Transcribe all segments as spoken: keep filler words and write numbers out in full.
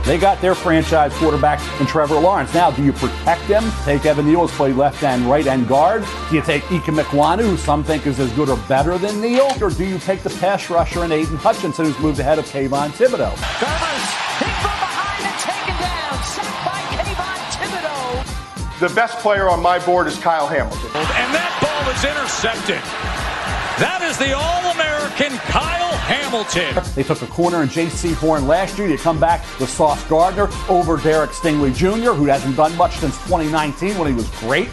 They got their franchise quarterback in Trevor Lawrence. Now, do you protect him? Take Evan Neal, who's played left and right end guard. Do you take Ike Mekwonu, who some think is as good or better than Neal? Or do you take the pass rusher and Aiden Hutchinson, who's moved ahead of Kayvon Thibodeau? Garbers hit from behind and taken down. Sacked by Kayvon Thibodeau. The best player on my board is Kyle Hamilton. And that ball is intercepted. That is the All-American Kyle Hamilton. They took a corner in J C Horn last year. You come back with Sauce Gardner over Derek Stingley Junior, who hasn't done much since twenty nineteen when he was great.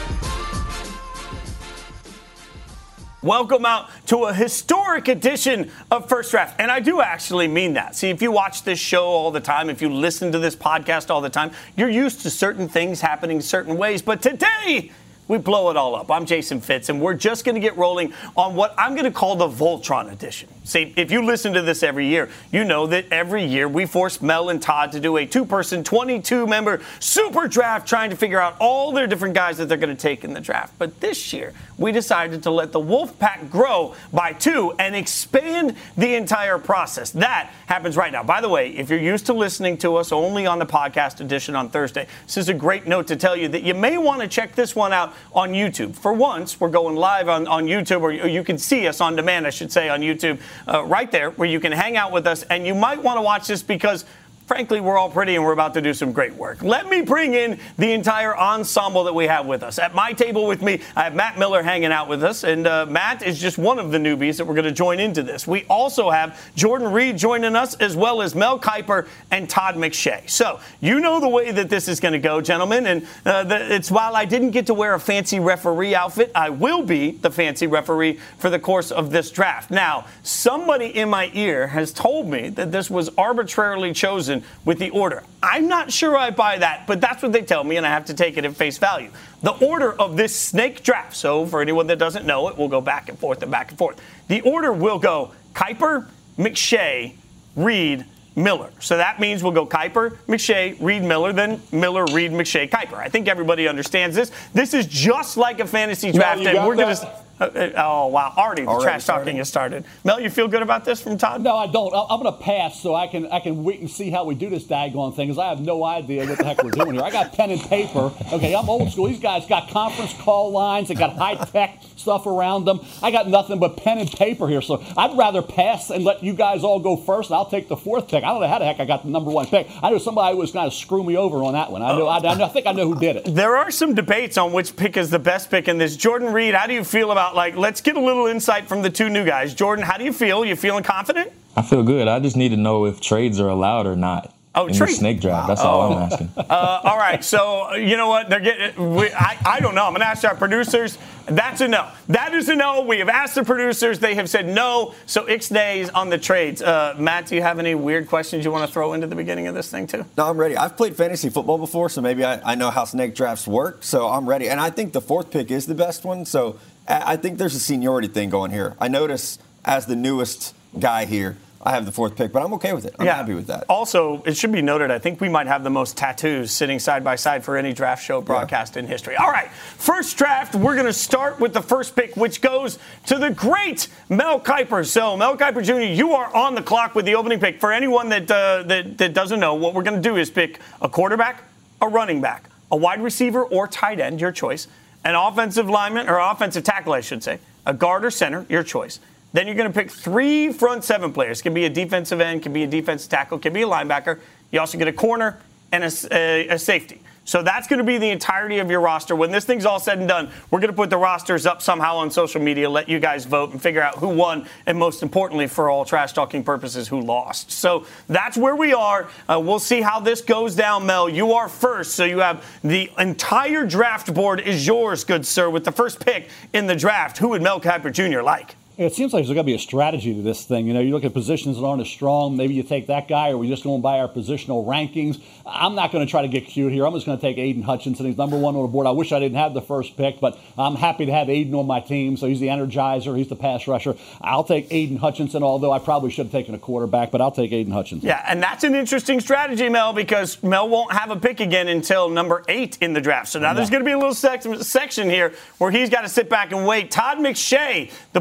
Welcome out to a historic edition of First Draft. And I do actually mean that. See, if you watch this show all the time, if you listen to this podcast all the time, you're used to certain things happening certain ways. But today, we blow it all up. I'm Jason Fitz, and we're just going to get rolling on what I'm going to call the Voltron edition. See, if you listen to this every year, you know that every year we force Mel and Todd to do a two-person, twenty-two member super draft trying to figure out all their different guys that they're going to take in the draft. But this year, we decided to let the Wolfpack grow by two and expand the entire process. That happens right now. By the way, if you're used to listening to us only on the podcast edition on Thursday, this is a great note to tell you that you may want to check this one out on YouTube. For once, we're going live on, on YouTube, or you can see us on demand, I should say, on YouTube, uh, right there, where you can hang out with us. And you might want to watch this because, frankly, we're all pretty and we're about to do some great work. Let me bring in the entire ensemble that we have with us. At my table with me, I have Matt Miller hanging out with us, and uh, Matt is just one of the newbies that we're going to join into this. We also have Jordan Reed joining us, as well as Mel Kiper and Todd McShay. So you know the way that this is going to go, gentlemen, and uh, the, it's while I didn't get to wear a fancy referee outfit, I will be the fancy referee for the course of this draft. Now, somebody in my ear has told me that this was arbitrarily chosen with the order. I'm not sure I buy that, but that's what they tell me, and I have to take it at face value. The order of this snake draft, so for anyone that doesn't know it, we'll go back and forth and back and forth. The order will go Kiper, McShay, Reed, Miller. So that means we'll go Kiper, McShay, Reed, Miller, then Miller, Reed, McShay, Kiper. I think everybody understands this. This is just like a fantasy draft, no, and we're going to... Uh, oh, wow. Already the Already trash started. talking has started. Mel, you feel good about this from Todd? No, I don't. I'm going to pass so I can I can wait and see how we do this daggone thing, because I have no idea what the heck we're doing here. I got pen and paper. Okay, I'm old school. These guys got conference call lines. They got high-tech stuff around them. I got nothing but pen and paper here, so I'd rather pass and let you guys all go first, and I'll take the fourth pick. I don't know how the heck I got the number one pick. I knew somebody was going to screw me over on that one. I know. I, I, I think I know who did it. There are some debates on which pick is the best pick in this. Jordan Reed, how do you feel about, like, let's get a little insight from the two new guys. Jordan, how do you feel? You feeling confident? I feel good. I just need to know if trades are allowed or not. Oh, in trade. the snake draft. That's all I'm asking. Uh, all right. So, you know what? They're getting. We, I, I don't know. I'm going to ask our producers. That's a no. That is a no. We have asked the producers. They have said no. So, Ixnay's on the trades. Uh, Matt, do you have any weird questions you want to throw into the beginning of this thing, too? No, I'm ready. I've played fantasy football before, so maybe I, I know how snake drafts work. So I'm ready. And I think the fourth pick is the best one. So I, I think there's a seniority thing going here. I notice as the newest guy here, I have the fourth pick, but I'm okay with it. I'm yeah. happy with that. Also, it should be noted, I think we might have the most tattoos sitting side by side for any draft show broadcast yeah. in history. All right, first draft, we're going to start with the first pick, which goes to the great Mel Kiper. So, Mel Kiper Junior, you are on the clock with the opening pick. For anyone that, uh, that, that doesn't know, what we're going to do is pick a quarterback, a running back, a wide receiver or tight end, your choice, an offensive lineman, or offensive tackle, I should say, a guard or center, your choice. Then you're going to pick three front seven players. Can be a defensive end, can be a defensive tackle, can be a linebacker. You also get a corner and a, a, a safety. So that's going to be the entirety of your roster. When this thing's all said and done, we're going to put the rosters up somehow on social media, let you guys vote and figure out who won, and most importantly, for all trash talking purposes, who lost. So that's where we are. Uh, we'll see how this goes down, Mel. You are first, so you have the entire draft board is yours, good sir, with the first pick in the draft. Who would Mel Kiper Junior like? It seems like there's got to be a strategy to this thing. You know, you look at positions that aren't as strong. Maybe you take that guy, or we just going by our positional rankings. I'm not going to try to get cute here. I'm just going to take Aiden Hutchinson. He's number one on the board. I wish I didn't have the first pick, but I'm happy to have Aiden on my team. So he's the energizer. He's the pass rusher. I'll take Aiden Hutchinson, although I probably should have taken a quarterback, but I'll take Aiden Hutchinson. Yeah, and that's an interesting strategy, Mel, because Mel won't have a pick again until number eight in the draft. So now yeah. there's going to be a little sec- section here where he's got to sit back and wait. Todd McShay, the board is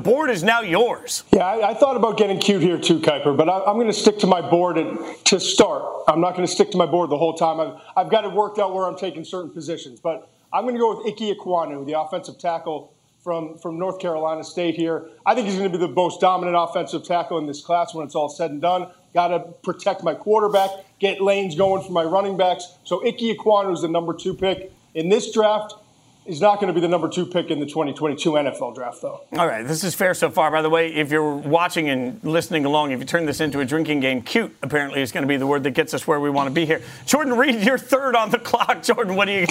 now yours. Yeah, I, I thought about getting cute here too, Kuiper, but I, I'm going to stick to my board and, to start. I'm not going to stick to my board the whole time. I've, I've got it worked out where I'm taking certain positions, but I'm going to go with Ike Ekwonu, the offensive tackle from, from North Carolina State here. I think he's going to be the most dominant offensive tackle in this class when it's all said and done. Got to protect my quarterback, get lanes going for my running backs. So Ike Ekwonu is the number two pick in this draft. He's not going to be the number two pick in the twenty twenty-two N F L draft, though. All right, this is fair so far. By the way, if you're watching and listening along, if you turn this into a drinking game, cute apparently is going to be the word that gets us where we want to be here. Jordan Reed, you're third on the clock. Jordan, what do you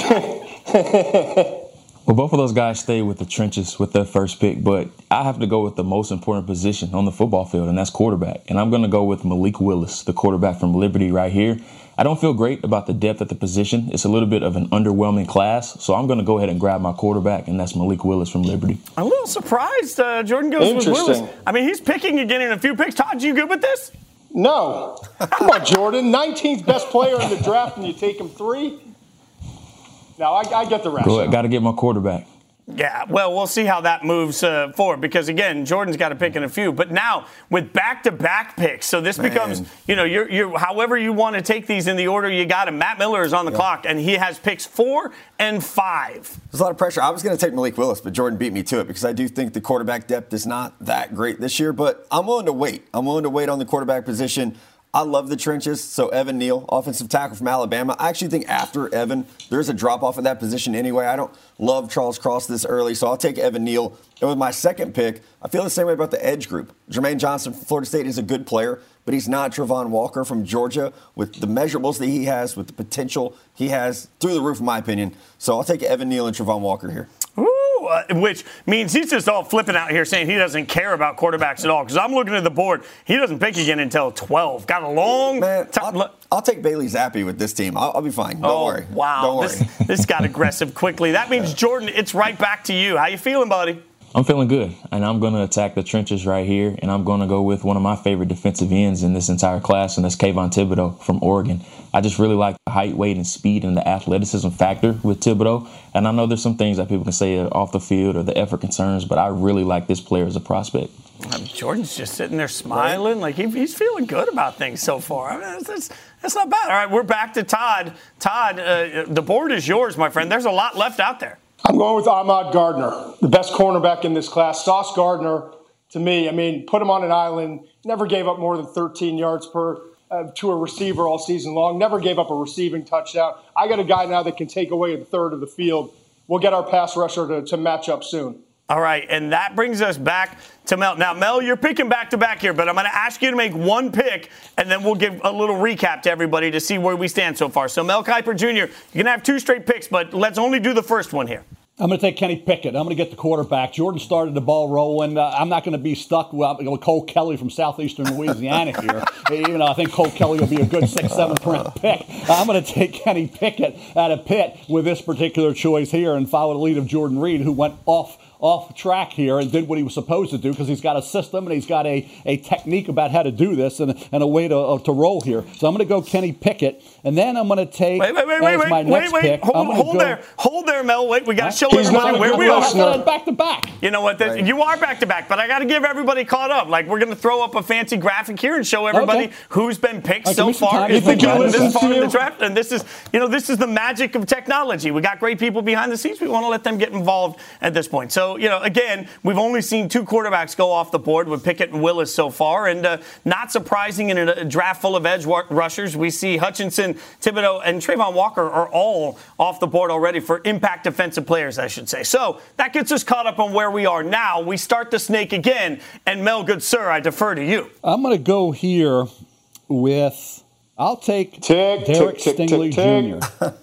got? Well, both of those guys stay with the trenches with their first pick, but I have to go with the most important position on the football field, and that's quarterback. And I'm going to go with Malik Willis, the quarterback from Liberty right here. I don't feel great about the depth at the position. It's a little bit of an underwhelming class, so I'm going to go ahead and grab my quarterback, and that's Malik Willis from Liberty. I'm a little surprised uh, Jordan goes with Willis. I mean, he's picking again in a few picks. Todd, you good with this? No. Come on, Jordan. nineteenth best player in the draft, and you take him three? No, I, I get the rest. Got to get my quarterback. Yeah, well, we'll see how that moves uh, forward because, again, Jordan's got to pick in a few. But now with back-to-back picks, so this Man. becomes, you know, you're, you're however you want to take these in the order you got him. Matt Miller is on the yeah. clock, and he has picks four and five. There's a lot of pressure. I was going to take Malik Willis, but Jordan beat me to it because I do think the quarterback depth is not that great this year. But I'm willing to wait. I'm willing to wait on the quarterback position. I love the trenches. So Evan Neal, offensive tackle from Alabama. I actually think after Evan, there's a drop-off at that position anyway. I don't love Charles Cross this early, so I'll take Evan Neal. And with my second pick, I feel the same way about the edge group. Jermaine Johnson from Florida State is a good player, but he's not Travon Walker from Georgia with the measurables that he has, with the potential he has through the roof, in my opinion. So I'll take Evan Neal and Travon Walker here. Ooh, uh, which means he's just all flipping out here saying he doesn't care about quarterbacks at all. Because I'm looking at the board. He doesn't pick again until twelve. Got a long Man, time. I'll, I'll take Bailey Zappi with this team. I'll, I'll be fine. Don't oh, worry. Wow. Don't worry. This, this got aggressive quickly. That means, Jordan, it's right back to you. How you feeling, buddy? I'm feeling good, and I'm going to attack the trenches right here, and I'm going to go with one of my favorite defensive ends in this entire class, and that's Kayvon Thibodeau from Oregon. I just really like the height, weight, and speed and the athleticism factor with Thibodeau, and I know there's some things that people can say off the field or the effort concerns, but I really like this player as a prospect. I mean, Jordan's just sitting there smiling, like he, he's feeling good about things so far. I mean, that's, that's, that's not bad. All right, we're back to Todd. Todd, uh, the board is yours, my friend. There's a lot left out there. I'm going with Ahmad Gardner, the best cornerback in this class. Sauce Gardner, to me, I mean, put him on an island, never gave up more than thirteen yards per uh, to a receiver all season long, never gave up a receiving touchdown. I got a guy now that can take away a third of the field. We'll get our pass rusher to, to match up soon. All right, and that brings us back to Mel. Now, Mel, you're picking back-to-back here, but I'm going to ask you to make one pick, and then we'll give a little recap to everybody to see where we stand so far. So, Mel Kiper Junior, you're going to have two straight picks, but let's only do the first one here. I'm going to take Kenny Pickett. I'm going to get the quarterback. Jordan started the ball rolling. Uh, I'm not going to be stuck with, with Cole Kelly from southeastern Louisiana here, even though I think Cole Kelly will be a good six, seventh round pick. I'm going to take Kenny Pickett out of Pitt with this particular choice here and follow the lead of Jordan Reed, who went off off track here and did what he was supposed to do because he's got a system and he's got a, a technique about how to do this and, and a way to uh, to roll here. So I'm going to go Kenny Pickett, and then I'm going to take wait, wait, wait, as wait, my wait, next wait, pick. Hold, hold go, there, hold there, Mel. Wait, we got to show He's everybody where we are. Back to back. You know what? Right. You are back to back, but I got to give everybody caught up. Like we're going to throw up a fancy graphic here and show everybody okay. who's been picked so far. You think this far in the draft, and this is you know this is the magic of technology. We got great people behind the scenes. We want to let them get involved at this point. So you know, again, we've only seen two quarterbacks go off the board with Pickett and Willis so far, and uh, not surprising in a draft full of edge rushers, we see Hutchinson, Thibodeau, and Travon Walker are all off the board already for impact defensive players, I should say. So that gets us caught up on where we are now. We start the snake again, and Mel, good sir, I defer to you. I'm going to go here with, I'll take tick, Derek tick, Stingley tick, Junior tick.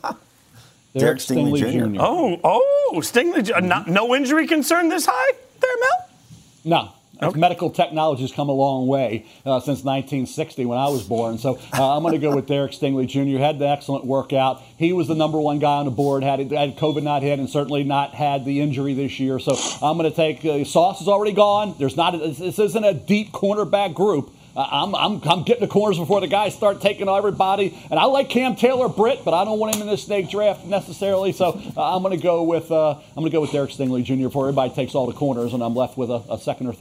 Derek Stingley, Stingley Junior Oh, oh, Stingley, uh, not, no injury concern this high there, Mel? No. Okay. Medical technology has come a long way uh, since nineteen sixty when I was born. So uh, I'm going to go with Derek Stingley Junior Had the excellent workout. He was the number one guy on the board, had, had COVID not hit, and certainly not had the injury this year. So I'm going to take uh, Sauce is already gone. There's not a, this isn't a deep cornerback group. Uh, I'm, I'm I'm getting the corners before the guys start taking everybody. And I like Cam Taylor-Britt, but I don't want him in this snake draft necessarily. So uh, I'm going to go with uh, I'm going to go with Derek Stingley Junior before everybody takes all the corners, and I'm left with a, a second or third round.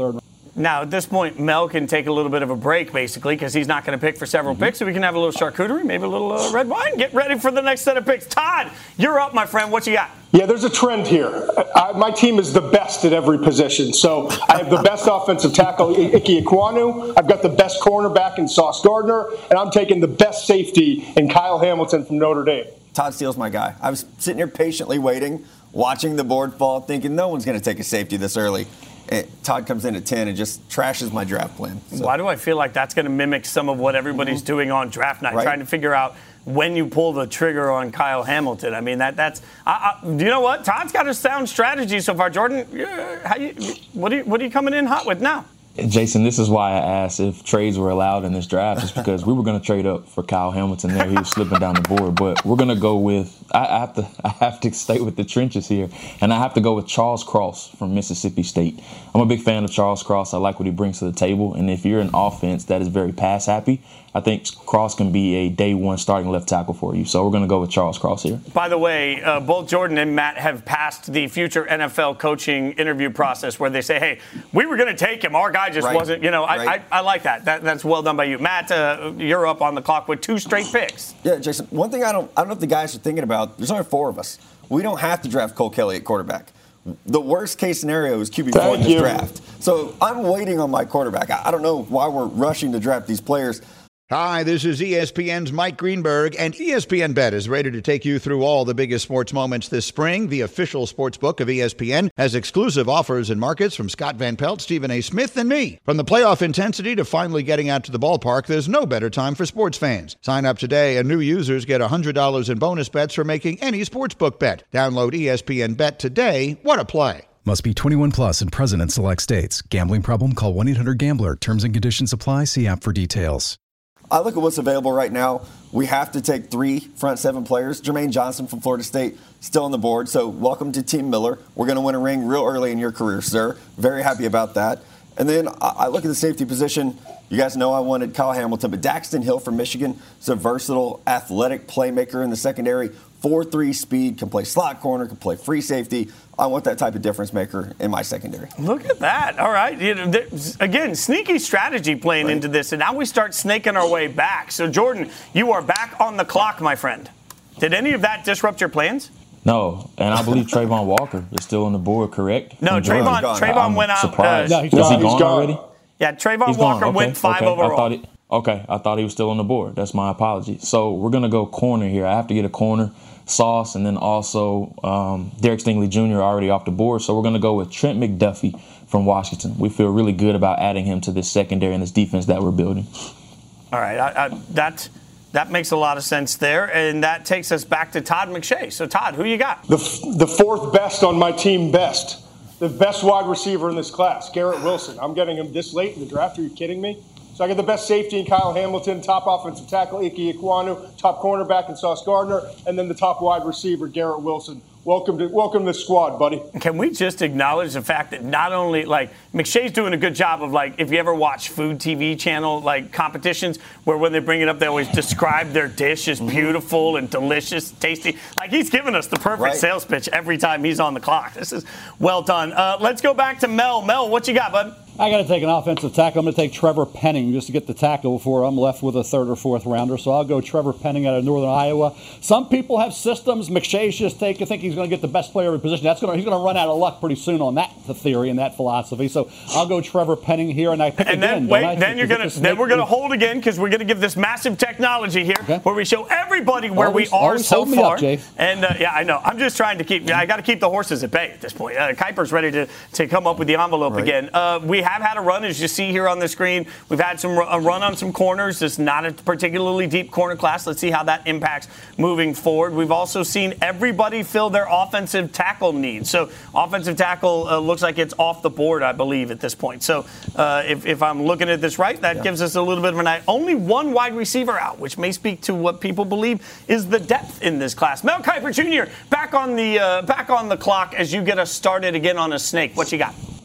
Now, at this point, Mel can take a little bit of a break, basically, because he's not going to pick for several mm-hmm. picks. So we can have a little charcuterie, maybe a little uh, red wine. Get ready for the next set of picks. Todd, you're up, my friend. What you got? Yeah, there's a trend here. I, my team is the best at every position. So I have the best offensive tackle, Ike Ekwonu. I've got the best cornerback in Sauce Gardner. And I'm taking the best safety in Kyle Hamilton from Notre Dame. Todd Steele's my guy. I was sitting here patiently waiting, watching the board fall, thinking no one's going to take a safety this early. And Todd comes in at ten and just trashes my draft plan. So. Why do I feel like that's going to mimic some of what everybody's mm-hmm. doing on draft night, right? Trying to figure out when you pull the trigger on Kyle Hamilton? I mean, that that's I, I, you know what? Todd's got a sound strategy so far. Jordan, how you, what are you, what are you coming in hot with now? Jason, this is why I asked if trades were allowed in this draft. Is because we were going to trade up for Kyle Hamilton there. He was slipping down the board. But we're going to go with I, I have to I have to stay with the trenches here. And I have to go with Charles Cross from Mississippi State. I'm a big fan of Charles Cross. I like what he brings to the table. And if you're an offense that is very pass happy, I think Cross can be a day one starting left tackle for you. So we're going to go with Charles Cross here. By the way, uh, both Jordan and Matt have passed the future N F L coaching interview process where they say, hey, we were going to take him. Our guy just right. wasn't, you know, I, right. I, I like that. that. That's well done by you. Matt, uh, you're up on the clock with two straight picks. Yeah, Jason, one thing I don't, I don't know if the guys are thinking about, there's only four of us. We don't have to draft Cole Kelly at quarterback. The worst case scenario is Q B four in this draft. So I'm waiting on my quarterback. I, I don't know why we're rushing to draft these players. Hi, this is E S P N's Mike Greenberg, and E S P N Bet is ready to take you through all the biggest sports moments this spring. The official sports book of E S P N has exclusive offers and markets from Scott Van Pelt, Stephen A. Smith, and me. From the playoff intensity to finally getting out to the ballpark, there's no better time for sports fans. Sign up today, and new users get one hundred dollars in bonus bets for making any sportsbook bet. Download E S P N Bet today. What a play. Must be twenty-one plus and present in select states. Gambling problem? Call one eight hundred gambler. Terms and conditions apply. See app for details. I look at what's available right now. We have to take three front seven players. Jermaine Johnson from Florida State still on the board. So welcome to Team Miller. We're going to win a ring real early in your career, sir. Very happy about that. And then I look at the safety position. You guys know I wanted Kyle Hamilton, but Daxton Hill from Michigan is a versatile, athletic playmaker in the secondary. four three speed, can play slot corner, can play free safety. I want that type of difference maker in my secondary. Look at that. All right. You know, again, sneaky strategy playing right. into this, and now we start snaking our way back. So, Jordan, you are back on the clock, my friend. Did any of that disrupt your plans? No, and I believe Trayvon Walker is still on the board, correct? No, Trayvon, Trayvon went out. Surprised. Uh, no, he's gone. Is he gone, gone already? Yeah, Trayvon he's Walker okay, went five okay. overall. I thought he, okay, I thought he was still on the board. That's my apology. So we're going to go corner here. I have to get a corner. Sauce, and then also um, Derek Stingley Junior already off the board. So we're going to go with Trent McDuffie from Washington. We feel really good about adding him to this secondary and this defense that we're building. All right. I, I, that, that makes a lot of sense there. And that takes us back to Todd McShay. So, Todd, who you got? The, the fourth best on my team best. The best wide receiver in this class, Garrett Wilson. I'm getting him this late in the draft. Are you kidding me? So I got the best safety in Kyle Hamilton, top offensive tackle Ike Ekwonu, top cornerback in Sauce Gardner, and then the top wide receiver Garrett Wilson. Welcome to welcome to the squad, buddy. Can we just acknowledge the fact that not only, like, McShay's doing a good job of, like, if you ever watch food T V channel, like, competitions where when they bring it up, they always describe their dish as beautiful and delicious, tasty. Like, he's giving us the perfect right. sales pitch every time he's on the clock. This is well done. Uh, let's go back to Mel. Mel, what you got, bud? I got to take an offensive tackle. I'm going to take Trevor Penning just to get the tackle before I'm left with a third or fourth rounder. So I'll go Trevor Penning out of Northern Iowa. Some people have systems. McShay's just take. I think he's going to get the best player every position. That's going to, he's going to run out of luck pretty soon on that theory and that philosophy. So I'll go Trevor Penning here, and I pick and again. Then, wait, then you're going to then we're going to hold again because we're going to give this massive technology here okay. where we show everybody where always, we are so far. Up, Jay. And uh, yeah, I know. I'm just trying to keep. I got to keep the horses at bay at this point. Uh, Kuiper's ready to to come up with the envelope right. again. Uh, we have had a run as you see here on the screen. We've had some a run on some corners. It's not a particularly deep corner class. Let's see how that impacts moving forward. We've also seen everybody fill their offensive tackle needs. So offensive tackle uh, looks like it's off the board, I believe, at this point. So uh, if, if I'm looking at this right, that yeah. gives us a little bit of an eye. Only one wide receiver out, which may speak to what people believe is the depth in this class. Mel Kiper Junior back on the uh, back on the clock as you get us started again on a snake. What you got?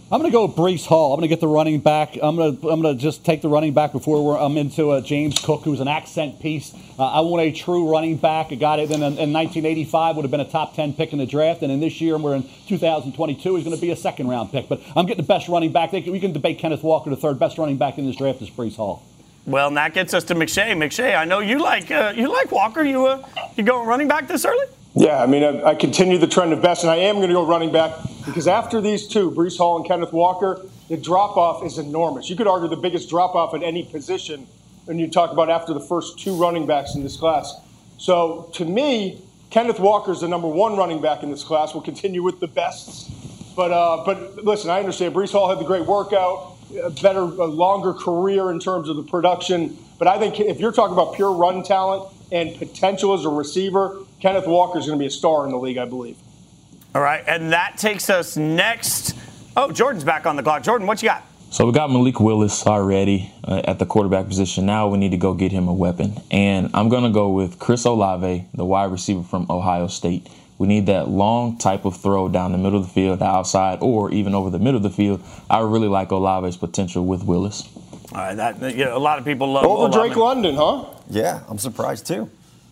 I'm going to go with Breece Hall. I'm going to get the running back. I'm going to I'm going to just take the running back before we're, I'm into uh, James Cook, who's an accent piece. Uh, I want a true running back. I got it in, in nineteen eighty-five, would have been a top ten pick in the draft. And in this year, we're in two thousand twenty-two, he's going to be a second-round pick. But I'm getting the best running back. They can, we can debate Kenneth Walker, the third best running back in this draft is Breece Hall. Well, and that gets us to McShay. McShay, I know you like uh, you like Walker. You uh, you going running back this early? Yeah, I mean, I, I continue the trend of best, and I am going to go running back because after these two, Breece Hall and Kenneth Walker, the drop-off is enormous. You could argue the biggest drop-off at any position when you talk about after the first two running backs in this class. So, to me, Kenneth Walker is the number one running back in this class. We'll continue with the bests. But, uh, but listen, I understand Breece Hall had the great workout, a better, a longer career in terms of the production. But I think if you're talking about pure run talent and potential as a receiver, Kenneth Walker is going to be a star in the league, I believe. All right, and that takes us next. Oh, Jordan's back on the clock. Jordan, what you got? So we got Malik Willis already uh, at the quarterback position. Now we need to go get him a weapon. And I'm going to go with Chris Olave, the wide receiver from Ohio State. We need that long type of throw down the middle of the field, outside, or even over the middle of the field. I really like Olave's potential with Willis. All right, that, you know, a lot of people love Over Olave. Drake London, huh? Yeah, I'm surprised too.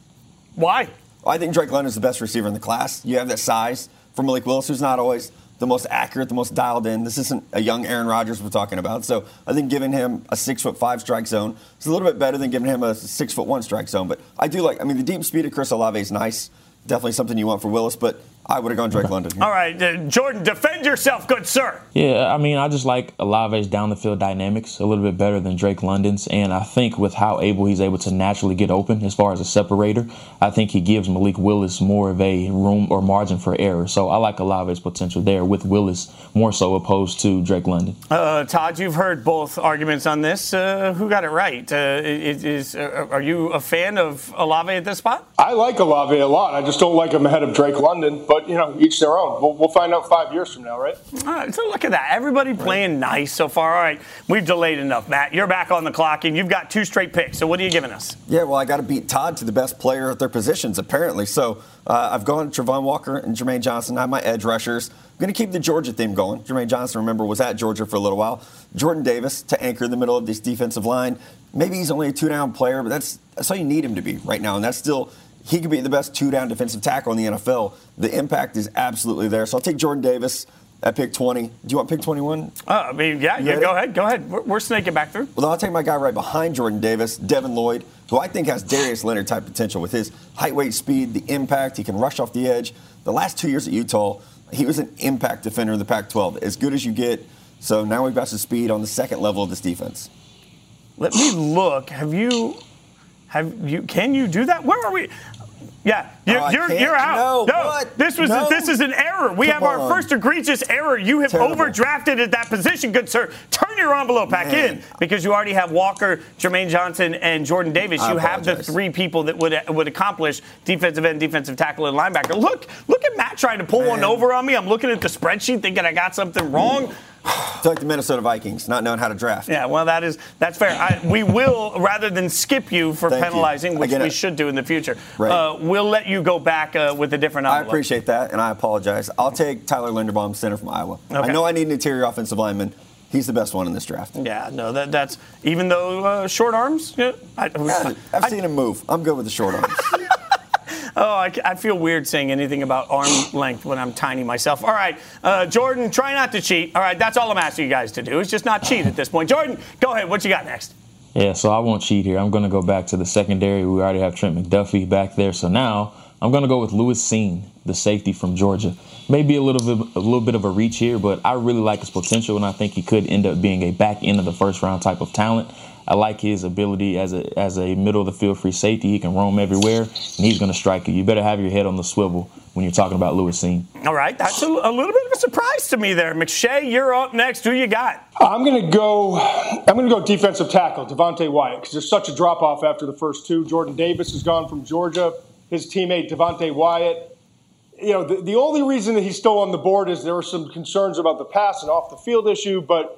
Why? I think Drake London's the best receiver in the class. You have that size for Malik Willis, who's not always the most accurate, the most dialed in. This isn't a young Aaron Rodgers we're talking about. So I think giving him a six foot five strike zone is a little bit better than giving him a six foot one strike zone. But I do like, I mean, the deep speed of Chris Olave is nice. Definitely something you want for Willis, but I would have gone Drake London. All right, uh, Jordan, defend yourself, good sir. Yeah, I mean, I just like Olave's down-the-field dynamics a little bit better than Drake London's, and I think with how able he's able to naturally get open as far as a separator, I think he gives Malik Willis more of a room or margin for error. So I like Olave's potential there with Willis more so opposed to Drake London. Uh, Todd, you've heard both arguments on this. Uh, who got it right? Uh, is, is, uh, are you a fan of Olave at this spot? I like Olave a lot. I just don't like him ahead of Drake London. But, you know, each their own. We'll, we'll find out five years from now, right? All right, so look at that. Everybody playing nice so far. All right, we've delayed enough, Matt. You're back on the clock, and you've got two straight picks. So what are you giving us? Yeah, well, I got to beat Todd to the best player at their positions, apparently. So uh, I've gone Trevon Walker and Jermaine Johnson. I have my edge rushers. I'm going to keep the Georgia theme going. Jermaine Johnson, remember, was at Georgia for a little while. Jordan Davis to anchor in the middle of this defensive line. Maybe he's only a two-down player, but that's, that's all you need him to be right now, and that's still – he could be the best two-down defensive tackle in the N F L. The impact is absolutely there. So I'll take Jordan Davis at pick twenty. Do you want pick twenty-one? Uh, I mean, yeah, yeah, go ahead. Go ahead. We're, we're snaking back through. Well, I'll take my guy right behind Jordan Davis, Devin Lloyd, who I think has Darius Leonard-type potential with his height, weight, speed, the impact. He can rush off the edge. The last two years at Utah, he was an impact defender in the Pac twelve, as good as you get. So now we've got some speed on the second level of this defense. Let me look. Have you, have you, can you do that? Where are we? Yeah, you're, oh, you're, you're out. No, no what? this was no. A, this is an error. We Come have our on. first egregious error. You have Terrible. overdrafted at that position, good sir. Turn your envelope back Man. in because you already have Walker, Jermaine Johnson, and Jordan Davis. I you have the apologize. three people that would would accomplish defensive end, defensive tackle, and linebacker. Look, look at Matt trying to pull Man. one over on me. I'm looking at the spreadsheet thinking I got something wrong. It's like the Minnesota Vikings, not knowing how to draft. Yeah, well, that is that's fair. I, we will, rather than skip you for Thank penalizing, you. which I get we it. should do in the future, Right. uh, we'll let you go back uh, with a different I envelope. appreciate that, and I apologize. I'll take Tyler Linderbaum, center from Iowa. Okay. I know I need an interior offensive lineman. He's the best one in this draft. Yeah, no, that that's even though uh, short arms. Yeah, I, Yeah, I've I- seen him move. I'm good with the short arms. Oh, I, I feel weird saying anything about arm length when I'm tiny myself. All right, uh, Jordan, try not to cheat. All right, that's all I'm asking you guys to do. Is just not cheat at this point. Jordan, go ahead. What you got next? Yeah, so I won't cheat here. I'm going to go back to the secondary. We already have Trent McDuffie back there. So now I'm going to go with Lewis Cine, the safety from Georgia. Maybe a little bit, a little bit of a reach here, but I really like his potential, and I think he could end up being a back end of the first round type of talent. I like his ability as a as a middle of the field free safety. He can roam everywhere, and he's going to strike you. You better have your head on the swivel when you're talking about Lewis Cine. All right, that's a, a little bit of a surprise to me there. McShay, you're up next. Who you got? I'm going to go. I'm going to go defensive tackle, Devontae Wyatt, because there's such a drop off after the first two. Jordan Davis has gone from Georgia. His teammate Devontae Wyatt. You know, the, the only reason that he's still on the board is there are some concerns about the pass and off the field issue, but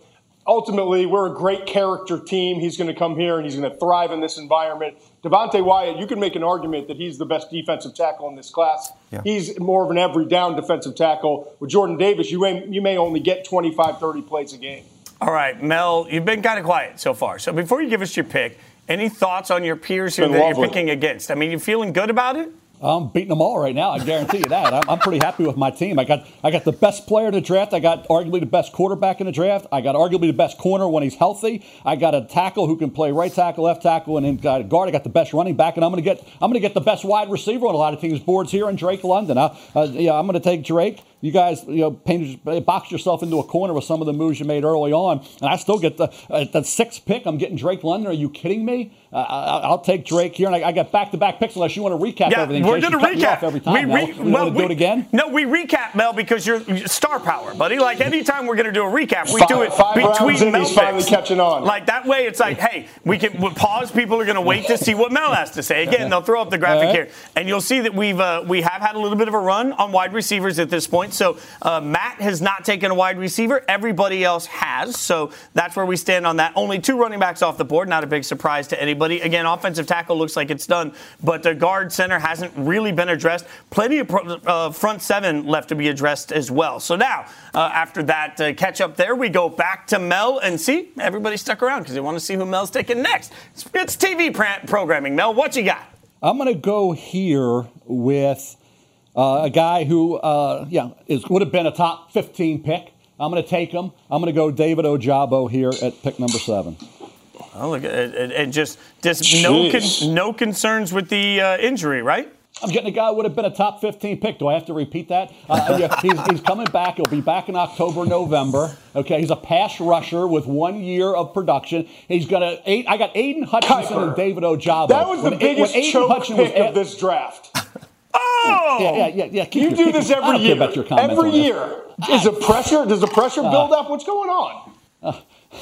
ultimately, we're a great character team. He's going to come here and he's going to thrive in this environment. Devontae Wyatt, you can make an argument that he's the best defensive tackle in this class. Yeah. He's more of an every down defensive tackle. With Jordan Davis, you may, you may only get twenty-five, thirty plays a game. All right, Mel, you've been kind of quiet so far. So before you give us your pick, any thoughts on your peers here that lovely. You're picking against? I mean, you feeling good about it? I'm beating them all right now. I guarantee you that. I'm, I'm pretty happy with my team. I got I got the best player in the draft. I got arguably the best quarterback in the draft. I got arguably the best corner when he's healthy. I got a tackle who can play right tackle, left tackle, and then got a guard. I got the best running back, and I'm going to get I'm going to get the best wide receiver on a lot of teams' boards here in Drake London. I, uh, yeah, I'm going to take Drake. You guys, you know, painted, boxed yourself into a corner with some of the moves you made early on, and I still get the uh, the sixth pick. I'm getting Drake London. Are you kidding me? Uh, I'll take Drake here, and I, I got back-to-back picks unless you want to recap yeah, everything. We're going to recap every time. We re- you well, want to we, do it again? No, we recap, Mel, because you're star power, buddy. Like anytime we're going to do a recap, we five, do it between Mel picks. Finally catching on. Like that way, it's like, hey, we can we'll pause. People are going to wait to see what Mel has to say. Again, they'll throw up the graphic right. here, and you'll see that we've uh, we have had a little bit of a run on wide receivers at this point. So uh, Matt has not taken a wide receiver. Everybody else has. So that's where we stand on that. Only two running backs off the board. Not a big surprise to anybody. Again, offensive tackle looks like it's done, but the guard center hasn't really been addressed. Plenty of uh, front seven left to be addressed as well. So now, uh, after that uh, catch up there, we go back to Mel and see everybody stuck around because they want to see who Mel's taking next. It's, it's T V pr- programming. Mel, what you got? I'm going to go here with uh, a guy who, uh, yeah, is would have been a top fifteen pick. I'm going to take him. I'm going to go David Ojabo here at pick number seven. Oh, look, and just, just no con- no concerns with the uh, injury, right? I'm getting a guy who would have been a top fifteen pick. Do I have to repeat that? Uh, yeah, he's, he's coming back. He'll be back in October, November. Okay, he's a pass rusher with one year of production. He's gonna. Eight, I got Aiden Hutchinson Kuiper. And David Ojabo. That was the when, biggest when choke Hutchinson pick was, of this draft. Oh, yeah, yeah, yeah. yeah. Keep you your, do this every year. About your every year. Is the pressure? Does the pressure build uh, up? What's going on? Uh,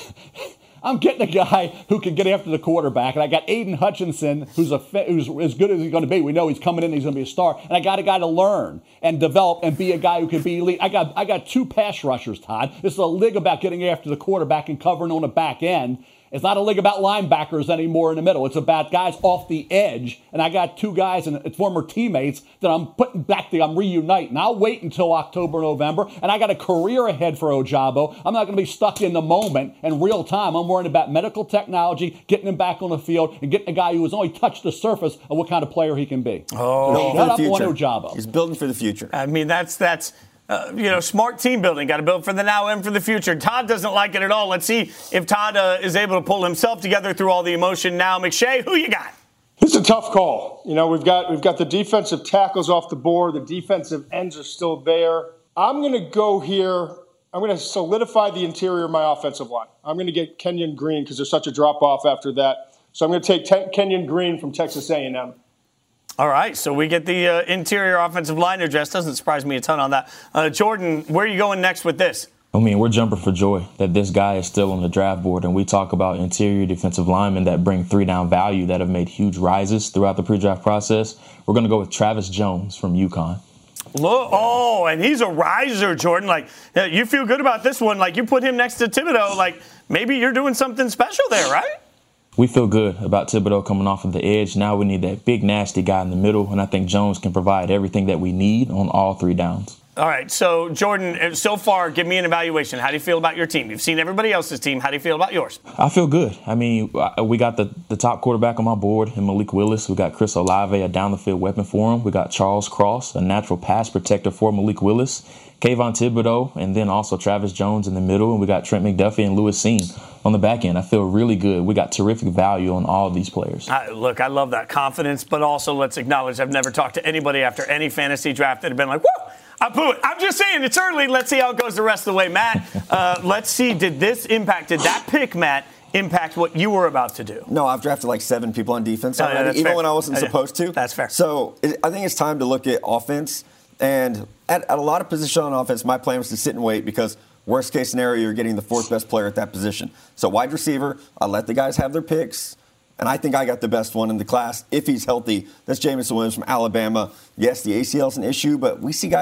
I'm getting a guy who can get after the quarterback, and I got Aiden Hutchinson, who's a who's as good as he's going to be. We know he's coming in; he's going to be a star. And I got a guy to learn and develop and be a guy who can be elite. I got I got two pass rushers, Todd. This is a league about getting after the quarterback and covering on the back end. It's not a league about linebackers anymore in the middle. It's about guys off the edge. And I got two guys and former teammates that I'm putting back there. I'm reuniting. I'll wait until October, November. And I got a career ahead for Ojabo. I'm not going to be stuck in the moment and real time. I'm worrying about medical technology, getting him back on the field, and getting a guy who has only touched the surface of what kind of player he can be. Oh, so shut up on Ojabo. He's building for the future. I mean, that's that's. Uh, you know, smart team building. Got to build for the now and for the future. Todd doesn't like it at all. Let's see if Todd uh, is able to pull himself together through all the emotion now. McShay, who you got? It's a tough call. You know, we've got we've got the defensive tackles off the board. The defensive ends are still there. I'm going to go here. I'm going to solidify the interior of my offensive line. I'm going to get Kenyon Green because there's such a drop-off after that. So I'm going to take Te- Kenyon Green from Texas A and M. All right, so we get the uh, interior offensive line address. Doesn't surprise me a ton on that. Uh, Jordan, where are you going next with this? I mean, we're jumping for joy that this guy is still on the draft board, and we talk about interior defensive linemen that bring three-down value that have made huge rises throughout the pre-draft process. We're going to go with Travis Jones from UConn. Look, oh, and he's a riser, Jordan. Like, you feel good about this one. Like, you put him next to Thibodeau. Like, maybe you're doing something special there, right? We feel good about Thibodeau coming off of the edge. Now we need that big, nasty guy in the middle, and I think Jones can provide everything that we need on all three downs. All right, so, Jordan, so far, give me an evaluation. How do you feel about your team? You've seen everybody else's team. How do you feel about yours? I feel good. I mean, we got the, the top quarterback on my board in Malik Willis. We got Chris Olave, a down-the-field weapon for him. We got Charles Cross, a natural pass protector for Malik Willis. Kayvon Thibodeau, and then also Travis Jones in the middle. And we got Trent McDuffie and Lewis Seen on the back end. I feel really good. We got terrific value on all of these players. I, look, I love that confidence, but also let's acknowledge I've never talked to anybody after any fantasy draft that had been like, whoa, I blew it. I'm just saying it's early. Let's see how it goes the rest of the way. Matt, uh, let's see, did this impact, did that pick, Matt, impact what you were about to do? No, I've drafted like seven people on defense already, oh, yeah, even fair. when I wasn't I supposed to. That's fair. So it, I think it's time to look at offense. And at, at a lot of positions on offense, my plan was to sit and wait because worst case scenario, you're getting the fourth best player at that position. So wide receiver, I let the guys have their picks. And I think I got the best one in the class if he's healthy. That's Jameson Williams from Alabama. Yes, the A C L is an issue, but we see guys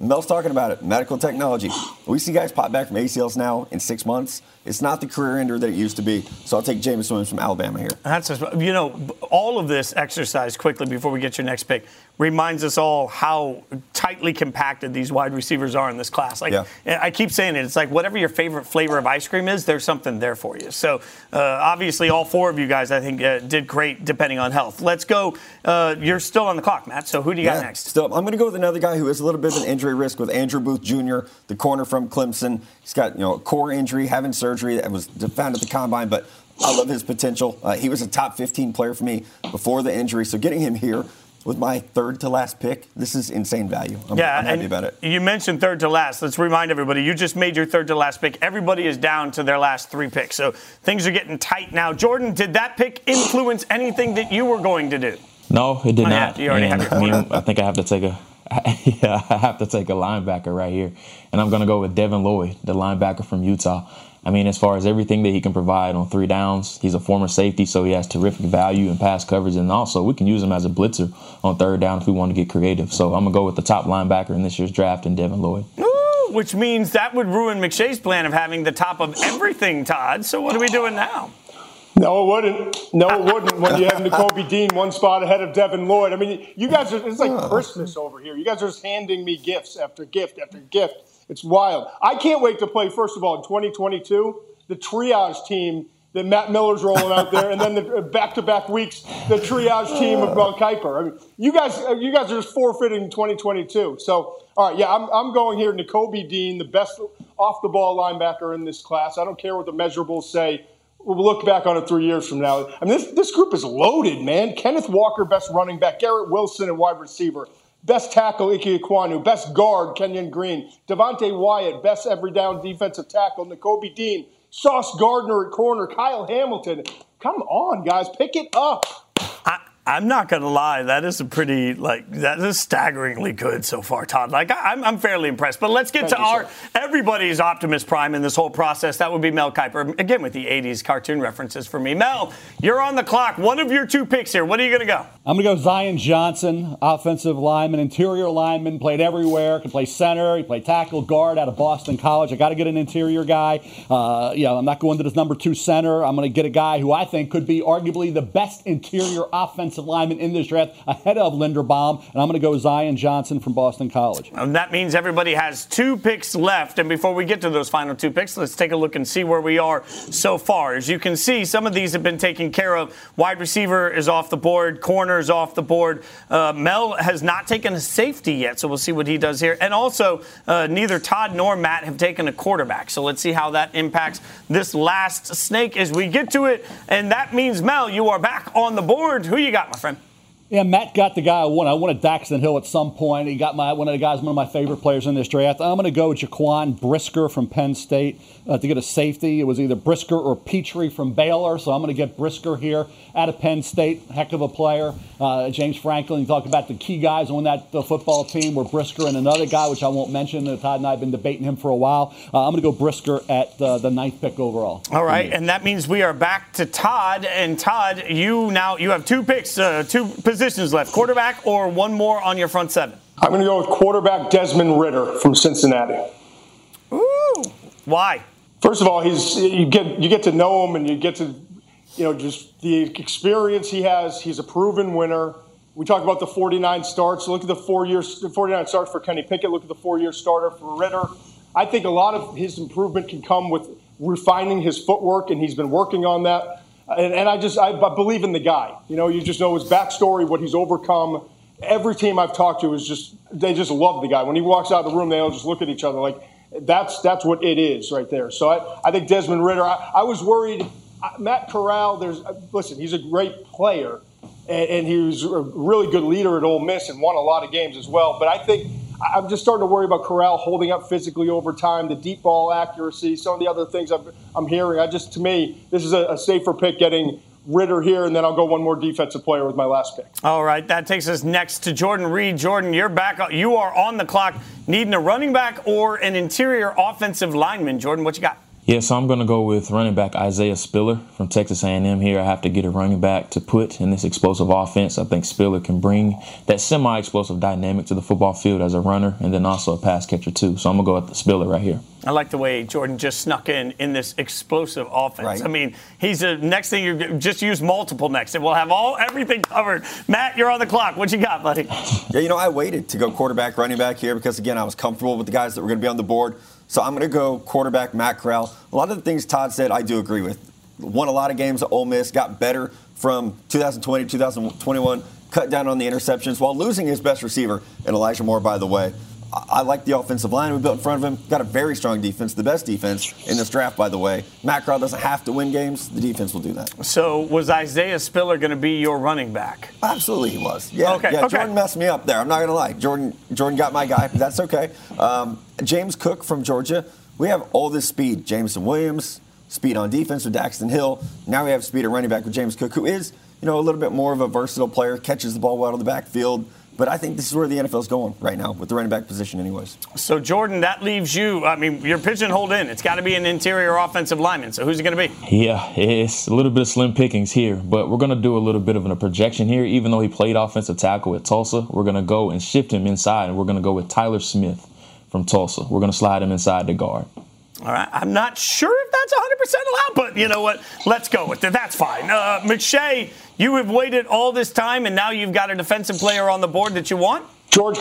Mel's talking about it. Medical technology. We see guys pop back from A C Ls now in six months. It's not the career ender that it used to be. So I'll take Jameis Williams from Alabama here. That's just, you know, all of this exercise quickly before we get your next pick reminds us all how tightly compacted these wide receivers are in this class. Like, yeah. I keep saying it. It's like whatever your favorite flavor of ice cream is, there's something there for you. So uh, obviously all four of you guys, I think, uh, did great depending on health. Let's go. Uh, you're still on the clock, Matt. So who do you yeah, got next? Still, I'm going to go with another guy who has a little bit of an injury risk with Andrew Booth Junior, the corner from Clemson. He's got, you know, a core injury, having surgery that was found at the combine, but I love his potential. Uh, he was a top fifteen player for me before the injury. So getting him here with my third to last pick, this is insane value. I'm, yeah, I'm happy and about it. You mentioned third to last. Let's remind everybody, you just made your third to last pick. Everybody is down to their last three picks. So things are getting tight now. Jordan, did that pick influence anything that you were going to do? No, it did oh, not. Yeah, you already and have your corner. I think I have to take a yeah, I have to take a linebacker right here. And I'm going to go with Devin Lloyd, the linebacker from Utah. I mean, as far as everything that he can provide on three downs, he's a former safety, so he has terrific value in pass coverage. And also, we can use him as a blitzer on third down if we want to get creative. So I'm going to go with the top linebacker in this year's draft in Devin Lloyd. Ooh, which means that would ruin McShay's plan of having the top of everything, Todd. So what are we doing now? No, it wouldn't. No, it wouldn't when you have Nakobe Dean one spot ahead of Devin Lloyd. I mean, you guys are, it's like Christmas over here. You guys are just handing me gifts after gift after gift. It's wild. I can't wait to play, first of all, in twenty twenty-two, the triage team that Matt Miller's rolling out there, and then the back-to-back weeks, the triage team of Mel Kiper. I mean, you guys you guys are just forfeiting twenty twenty-two. So, all right, yeah, I'm, I'm going here. Nakobe Dean, the best off-the-ball linebacker in this class. I don't care what the measurables say. We'll look back on it three years from now. I mean, this, this group is loaded, man. Kenneth Walker, best running back. Garrett Wilson, a wide receiver. Best tackle, Ike Ekwonu. Best guard, Kenyon Green. Devontae Wyatt, best every down defensive tackle. Nakobe Dean. Sauce Gardner at corner. Kyle Hamilton. Come on, guys. Pick it up. I, I'm not going to lie. That is a pretty, like, that is staggeringly good so far, Todd. Like, I, I'm, I'm fairly impressed. But let's get Thank to you, our, sir. everybody's Optimus Prime in this whole process. That would be Mel Kiper. Again, with the eighties cartoon references for me. Mel, you're on the clock. One of your two picks here. What are you going to go? I'm going to go Zion Johnson, offensive lineman, interior lineman, played everywhere, can play center, he played tackle, guard out of Boston College. I got to get an interior guy. Uh, you know, I'm not going to this number two center. I'm going to get a guy who I think could be arguably the best interior offensive lineman in this draft ahead of Linderbaum, and I'm going to go Zion Johnson from Boston College. And that means everybody has two picks left. And before we get to those final two picks, let's take a look and see where we are so far. As you can see, some of these have been taken care of. Wide receiver is off the board. Corner is off the board. Uh, Mel has not taken a safety yet, so we'll see what he does here. And also, uh, neither Todd nor Matt have taken a quarterback. So let's see how that impacts this last snake as we get to it. And that means, Mel, you are back on the board. Who you got, my friend? Yeah, Matt got the guy I wanted. I wanted Daxton Hill at some point. He got my one of the guys, one of my favorite players in this draft. I'm going to go with Jaquan Brisker from Penn State uh, to get a safety. It was either Brisker or Petrie from Baylor, so I'm going to get Brisker here out of Penn State. Heck of a player. Uh, James Franklin, you talk about the key guys on that uh, football team were Brisker and another guy, which I won't mention. Uh, Todd and I have been debating him for a while. Uh, I'm going to go Brisker at uh, the ninth pick overall. All right, and that means we are back to Todd. And Todd, you now you have two picks, uh, two positions left, quarterback or one more on your front seven? I'm going to go with quarterback Desmond Ridder from Cincinnati. Ooh, why? First of all, he's you get you get to know him and you get to, you know, just the experience he has. He's a proven winner. We talk about the forty-nine starts. Look at the four years, forty-nine starts for Kenny Pickett. Look at the four-year starter for Ridder. I think a lot of his improvement can come with refining his footwork, and he's been working on that. And, and I just I, I believe in the guy. You know, you just know his backstory, what he's overcome. Every team I've talked to is just they just love the guy. When he walks out of the room, they all just look at each other like that's that's what it is right there. So I, I think Desmond Ridder. I, I was worried. Matt Corral. There's listen. He's a great player, and, and he was a really good leader at Ole Miss and won a lot of games as well. But I think I'm just starting to worry about Corral holding up physically over time, the deep ball accuracy, some of the other things I'm, I'm hearing. I just, to me, this is a, a safer pick getting Ridder here, and then I'll go one more defensive player with my last pick. All right, that takes us next to Jordan Reed. Jordan, you're back. You are on the clock, needing a running back or an interior offensive lineman. Jordan, what you got? Yeah, so I'm going to go with running back Isaiah Spiller from Texas A and M here. I have to get a running back to put in this explosive offense. I think Spiller can bring that semi-explosive dynamic to the football field as a runner and then also a pass catcher too. So I'm going to go with the Spiller right here. I like the way Jordan just snuck in in this explosive offense. Right. I mean, he's a next thing you just use multiple next, and we'll have all everything covered. Matt, you're on the clock. What you got, buddy? Yeah, you know, I waited to go quarterback, running back here because, again, I was comfortable with the guys that were going to be on the board. So I'm going to go quarterback Matt Corral. A lot of the things Todd said, I do agree with. Won a lot of games at Ole Miss, got better from two thousand twenty to two thousand twenty-one, cut down on the interceptions while losing his best receiver, and Elijah Moore, by the way. I like the offensive line we built in front of him. Got a very strong defense, the best defense in this draft, by the way. Matt Corral doesn't have to win games. The defense will do that. So was Isaiah Spiller going to be your running back? Absolutely he was. Yeah, okay, yeah okay. Jordan messed me up there. I'm not going to lie. Jordan Jordan got my guy, but that's okay. Um, James Cook from Georgia. We have all this speed. Jameson Williams, speed on defense with Daxton Hill. Now we have speed at running back with James Cook, who is, you know, a little bit more of a versatile player, catches the ball well out of the backfield. But I think this is where the N F L is going right now with the running back position anyways. So, Jordan, that leaves you, I mean, you're pigeonholed in. It's got to be an interior offensive lineman. So who's it going to be? Yeah, it's a little bit of slim pickings here, but we're going to do a little bit of a projection here. Even though he played offensive tackle at Tulsa, we're going to go and shift him inside, and we're going to go with Tyler Smith from Tulsa. We're going to slide him inside the guard. All right. I'm not sure if that's one hundred percent allowed, but you know what? Let's go with it. That's fine. Uh, McShay, you have waited all this time, and now you've got a defensive player on the board that you want? George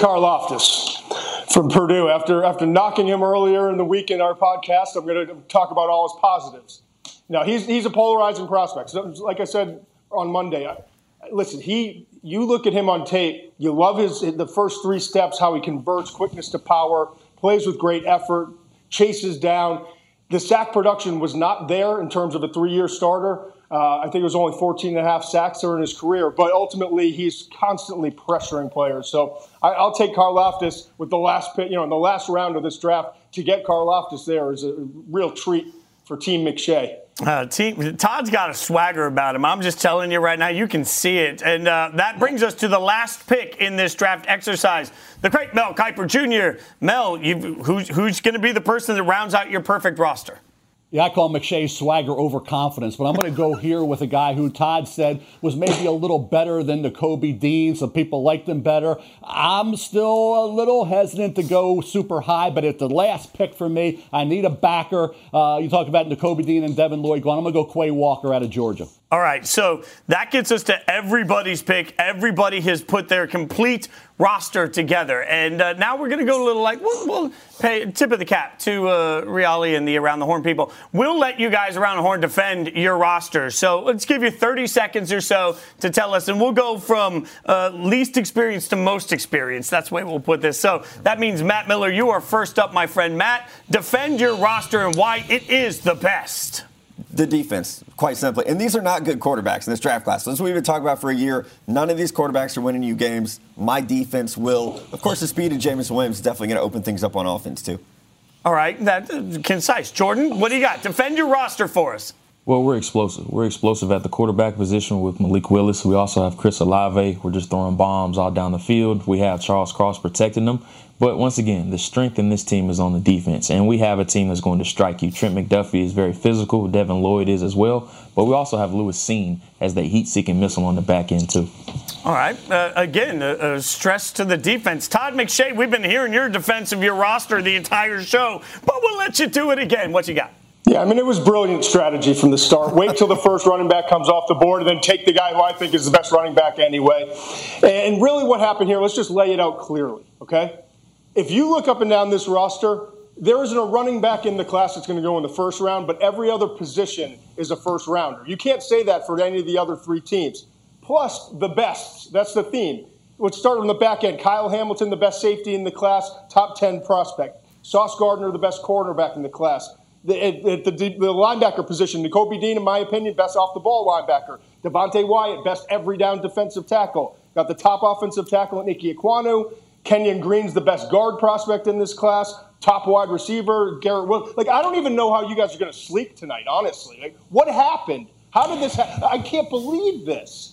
Karlaftis from Purdue. After after knocking him earlier in the week in our podcast, I'm going to talk about all his positives. Now, he's he's a polarizing prospect. So, like I said on Monday, I, listen, he you look at him on tape, you love his the first three steps, how he converts quickness to power, plays with great effort, chases down. The sack production was not there in terms of a three-year starter. Uh, I think it was only fourteen and a half sacks during his career, but ultimately he's constantly pressuring players. So I, I'll take Karlaftis with the last pick, you know, in the last round of this draft. To get Karlaftis there is a real treat for Team McShay. Uh, team, Todd's got a swagger about him. I'm just telling you right now, you can see it. And uh, that brings us to the last pick in this draft exercise. The great Mel Kiper Junior Mel, you've, who's, who's going to be the person that rounds out your perfect roster? Yeah, I call McShay swagger overconfidence, but I'm going to go here with a guy who Todd said was maybe a little better than Nakobe Dean. Some people liked him better. I'm still a little hesitant to go super high, but at the last pick for me, I need a backer. Uh, you talk about Nakobe Dean and Devin Lloyd going. I'm going to go Quay Walker out of Georgia. All right, so that gets us to everybody's pick. Everybody has put their complete roster together. And uh, now we're going to go a little like, we'll, we'll pay tip of the cap to uh, Reali and the Around the Horn people. We'll let you guys Around the Horn defend your roster. So let's give you thirty seconds or so to tell us, and we'll go from uh, least experienced to most experienced. That's the way we'll put this. So that means, Matt Miller, you are first up, my friend. Matt, defend your roster and why it is the best. The defense, quite simply. And these are not good quarterbacks in this draft class. So as we've been talking about for a year, none of these quarterbacks are winning you games. My defense will. Of course, the speed of Jameson Williams is definitely going to open things up on offense, too. All right, that's concise. Jordan, what do you got? Defend your roster for us. Well, we're explosive. We're explosive at the quarterback position with Malik Willis. We also have Chris Olave. We're just throwing bombs all down the field. We have Charles Cross protecting them. But once again, the strength in this team is on the defense, and we have a team that's going to strike you. Trent McDuffie is very physical. Devin Lloyd is as well. But we also have Lewis Seen as the heat-seeking missile on the back end, too. All right. Uh, again, a, a stress to the defense. Todd McShay, we've been hearing your defense of your roster the entire show, but we'll let you do it again. What you got? Yeah, I mean, it was brilliant strategy from the start. Wait till the first running back comes off the board and then take the guy who I think is the best running back anyway. And really what happened here, let's just lay it out clearly, okay? If you look up and down this roster, there isn't a running back in the class that's going to go in the first round, but every other position is a first rounder. You can't say that for any of the other three teams. Plus, the best. That's the theme. Let's start on the back end. Kyle Hamilton, the best safety in the class, top ten prospect. Sauce Gardner, the best cornerback in the class. The, at the, the linebacker position, Nakobe Dean, in my opinion, best off-the-ball linebacker. Devontae Wyatt, best every-down defensive tackle. Got the top offensive tackle in Ike Ekwonu. Kenyon Green's the best guard prospect in this class. Top wide receiver, Garrett Wilson. Like, I don't even know how you guys are going to sleep tonight, honestly. Like, what happened? How did this happen? I can't believe this.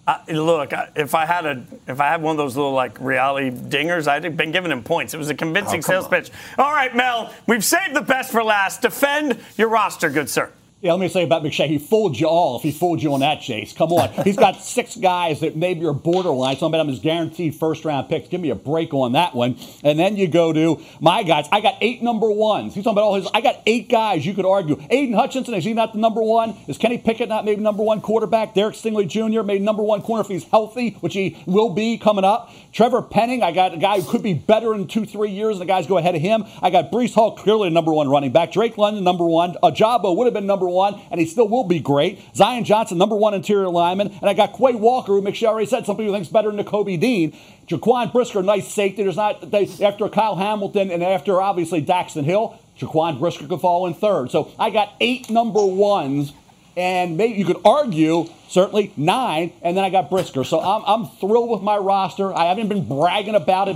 Uh, look, if I had a, if I had one of those little like reality dingers, I'd have been giving him points. It was a convincing oh, sales on. pitch. All right, Mel, we've saved the best for last. Defend your roster, good sir. Yeah, let me say about McShay, he fooled you all if he fooled you on that, Chase. Come on. He's got six guys that maybe are borderline. Some of them is guaranteed first-round picks. Give me a break on that one. And then you go to my guys. I got eight number ones. He's talking about all his. I got eight guys you could argue. Aiden Hutchinson, is he not the number one? Is Kenny Pickett not maybe number one quarterback? Derek Stingley Junior maybe number one corner if he's healthy, which he will be coming up. Trevor Penning, I got a guy who could be better in two, three years, and the guys go ahead of him. I got Breece Hall, clearly the number one running back. Drake London, number one. Ajabo would have been number one, and he still will be great. Zion Johnson, number one interior lineman. And I got Quay Walker, who McShay already said some people thinks better than Nakobe Dean. Jaquan Brisker, nice safety. There's not they, after Kyle Hamilton and after obviously Daxton Hill, Jaquan Brisker could fall in third. So I got eight number ones, and maybe you could argue certainly nine, and then I got Brisker. So I'm, I'm thrilled with my roster. I haven't been bragging about it.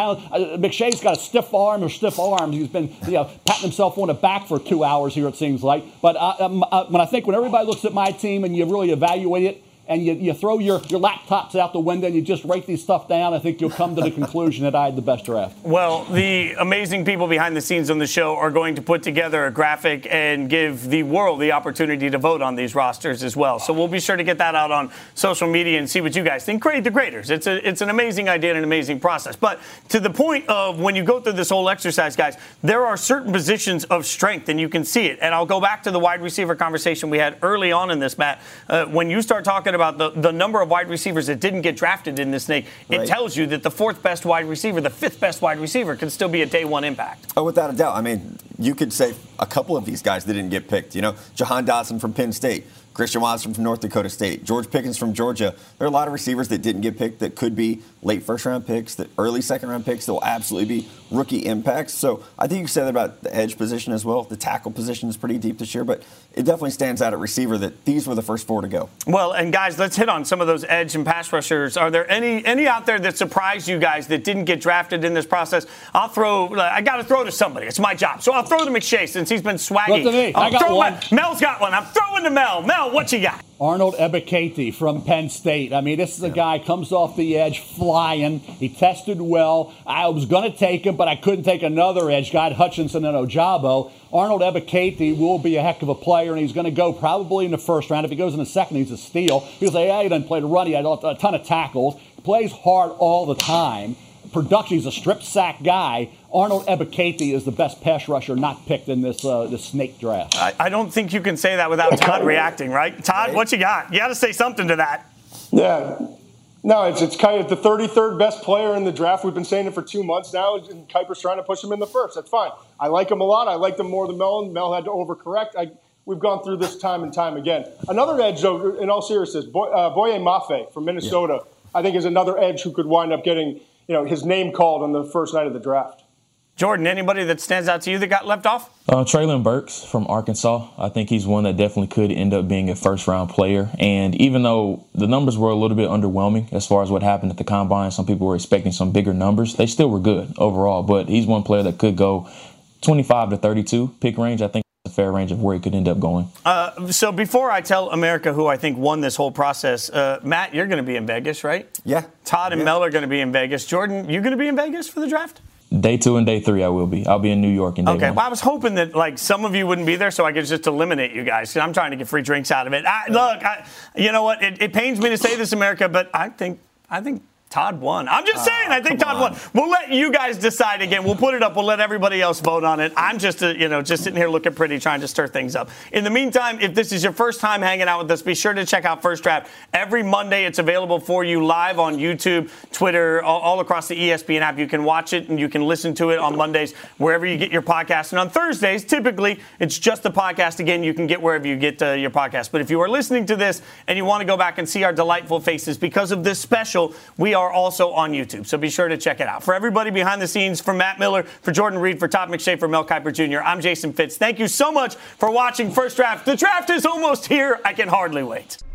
McShay's got a stiff arm or stiff arms. He's been you know, patting himself on the back for two hours here, it seems like. But I, I, when I think when everybody looks at my team and you really evaluate it, and you, you throw your, your laptops out the window and you just write these stuff down, I think you'll come to the conclusion that I had the best draft. Well, the amazing people behind the scenes on the show are going to put together a graphic and give the world the opportunity to vote on these rosters as well. So we'll be sure to get that out on social media and see what you guys think. Grade the graders. It's a, it's an amazing idea and an amazing process. But to the point of when you go through this whole exercise, guys, there are certain positions of strength, and you can see it. And I'll go back to the wide receiver conversation we had early on in this, Matt. Uh, when you start talking about the, the number of wide receivers that didn't get drafted in this snake, it right. tells you that the fourth best wide receiver, the fifth best wide receiver, can still be a day one impact. Oh, without a doubt. I mean, you could say a couple of these guys that didn't get picked. You know, Jahan Dotson from Penn State, Christian Watson from North Dakota State, George Pickens from Georgia. There are a lot of receivers that didn't get picked that could be late first-round picks, that early second-round picks that will absolutely be rookie impacts. So I think you said that about the edge position as well. The tackle position is pretty deep this year, but it definitely stands out at receiver that these were the first four to go. Well, and guys, let's hit on some of those edge and pass rushers. Are there any any out there that surprised you guys that didn't get drafted in this process? I'll throw. I got to throw to somebody. It's my job. So I'll throw to McShay since he's been swaggy. Look to me. I got one. My, Mel's got one. I'm throwing to Mel. Mel, what you got? Arnold Ebiketie from Penn State. I mean, this is a guy comes off the edge flying. He tested well. I was going to take him, but I couldn't take another edge. Got Hutchinson and Ojabo. Arnold Ebiketie will be a heck of a player, and he's going to go probably in the first round. If he goes in the second, he's a steal. He'll say, yeah, he doesn't play the run. He had a ton of tackles. He plays hard all the time. Production, he's a strip sack guy. Arnold Ebiketie is the best pass rusher not picked in this uh, this snake draft. I, I don't think you can say that without Todd reacting, right? Todd, what you got? You got to say something to that. Yeah. No, it's it's kind of the thirty-third best player in the draft. We've been saying it for two months now, and Kuiper's trying to push him in the first. That's fine. I like him a lot. I liked him more than Mel, and Mel had to overcorrect. I, we've gone through this time and time again. Another edge, though, in all seriousness, Boy, uh, Boye Mafe from Minnesota, yeah. I think is another edge who could wind up getting you know his name called on the first night of the draft. Jordan, anybody that stands out to you that got left off? Uh, Traylon Burks from Arkansas. I think he's one that definitely could end up being a first-round player. And even though the numbers were a little bit underwhelming as far as what happened at the Combine, some people were expecting some bigger numbers. They still were good overall, but he's one player that could go twenty-five to thirty-two pick range. I think a fair range of where he could end up going. Uh, so before I tell America who I think won this whole process, uh, Matt, you're going to be in Vegas, right? Yeah. Todd and yeah. Mel are going to be in Vegas. Jordan, you going to be in Vegas for the draft? Day two and day three, I will be. I'll be in New York in day okay. one. Well, I was hoping that like some of you wouldn't be there, so I could just eliminate you guys. I'm trying to get free drinks out of it. I, look, I, you know what? It, it pains me to say this, America, but I think I think Todd won. I'm just saying. Uh, I think Todd on. won. We'll let you guys decide again. We'll put it up. We'll let everybody else vote on it. I'm just, a, you know, just sitting here looking pretty, trying to stir things up. In the meantime, if this is your first time hanging out with us, be sure to check out First Draft. Every Monday, it's available for you live on YouTube, Twitter, all, all across the E S P N app. You can watch it and you can listen to it on Mondays wherever you get your podcast. And on Thursdays, typically, it's just the podcast. Again, you can get wherever you get uh, your podcast. But if you are listening to this and you want to go back and see our delightful faces because of this special, we are also on YouTube. YouTube, so be sure to check it out. For everybody behind the scenes, for Matt Miller, for Jordan Reed, for Todd McShay, for Mel Kiper Junior, I'm Jason Fitz. Thank you so much for watching First Draft. The draft is almost here. I can hardly wait.